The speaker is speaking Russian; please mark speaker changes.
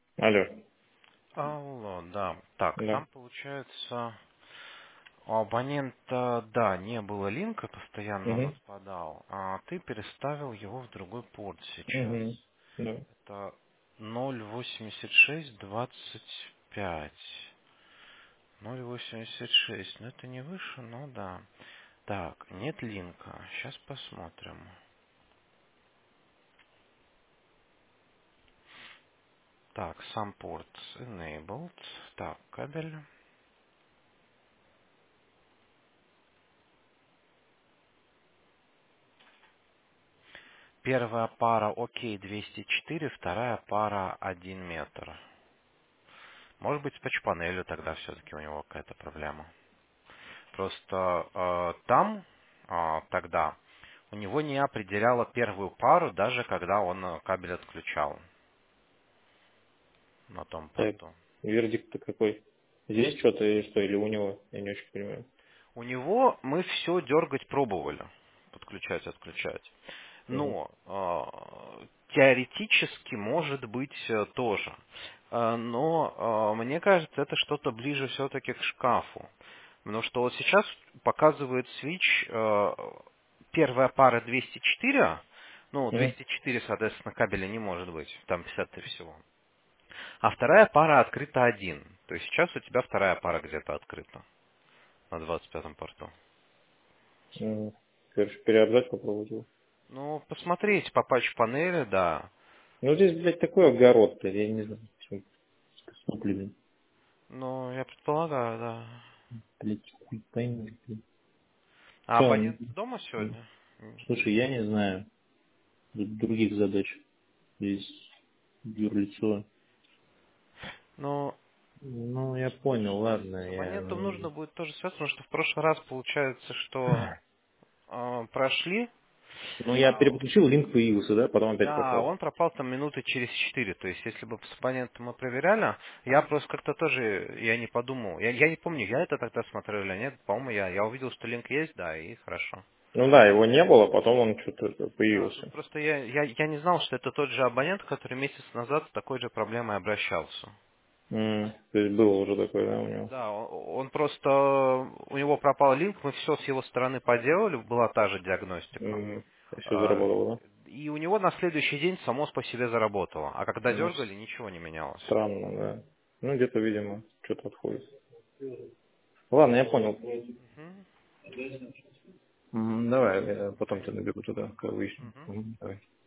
Speaker 1: Алло.
Speaker 2: Алло, да. Так,
Speaker 1: Да.
Speaker 2: там получается, у абонента, да, не было линка, постоянно он
Speaker 1: Угу.
Speaker 2: отпадал, а ты переставил его в другой порт сейчас.
Speaker 1: Угу. Да.
Speaker 2: Это 08625. 086, ну это не выше, но да. Так, нет линка. Сейчас посмотрим. Так, сам порт enabled. Так, кабель. Первая пара окей 204, вторая пара 1 метр. Может быть, с патч-панелью тогда все-таки у него какая-то проблема. Просто там тогда у него не определяло первую пару, даже когда он кабель отключал на том
Speaker 1: Так,
Speaker 2: порту.
Speaker 1: вердикт-то какой? Здесь что-то или что? Или у него? Я не очень понимаю.
Speaker 2: У него мы все дергать пробовали, подключать, отключать.
Speaker 1: Угу.
Speaker 2: Но теоретически может быть тоже. Но мне кажется, это что-то ближе все-таки к шкафу. Потому что вот сейчас показывает свич первая пара 204, ну,
Speaker 1: Угу.
Speaker 2: 204, соответственно, кабеля не может быть, там 53 всего. А вторая пара открыта 1. То есть сейчас у тебя вторая пара где-то открыта на 25-м порту.
Speaker 1: Угу. Короче, переобжать попробовать его.
Speaker 2: Ну, посмотреть по патч-панели, да.
Speaker 1: Ну, здесь, блядь, такой огород, блядь, я не знаю, почему с воплями.
Speaker 2: Ну, я предполагаю, да.
Speaker 1: Блядь, хуй пойми, блядь.
Speaker 2: А
Speaker 1: Что,
Speaker 2: абонент дома сегодня?
Speaker 1: слушай, я не знаю других задач. Здесь юрлицо.
Speaker 2: Ну,
Speaker 1: Ну, я понял, ладно,
Speaker 2: с
Speaker 1: я...
Speaker 2: абонентом нужно будет тоже связаться, потому что в прошлый раз получается, что прошли.
Speaker 1: Ну, я
Speaker 2: А,
Speaker 1: переподключил, линк появился, да, потом опять
Speaker 2: да,
Speaker 1: пропал.
Speaker 2: он пропал там минуты через 4. То есть, если бы с абонентом мы проверяли, я просто как-то тоже, я не подумал. Я не помню, я это тогда смотрел или нет. По-моему, я увидел, что линк есть, да, и хорошо.
Speaker 1: Ну да, его не было, потом он что-то
Speaker 2: Да, тут
Speaker 1: появился.
Speaker 2: просто я не знал, что это тот же абонент, который месяц назад с такой же проблемой обращался.
Speaker 1: То есть было уже такое, да, у него?
Speaker 2: Да, он просто, у него пропал линк, мы все с его стороны поделали, была та же диагностика.
Speaker 1: Все
Speaker 2: А,
Speaker 1: заработало, да?
Speaker 2: И у него на следующий день само по себе заработало. А когда
Speaker 1: Ну,
Speaker 2: дергали, ничего не менялось.
Speaker 1: странно, да. Ну, где-то, видимо, что-то отходит. Ладно, я понял.
Speaker 2: Мгм.
Speaker 1: Давай, я потом тебя наберу туда, когда выясню.
Speaker 2: Мгм.
Speaker 1: Давай.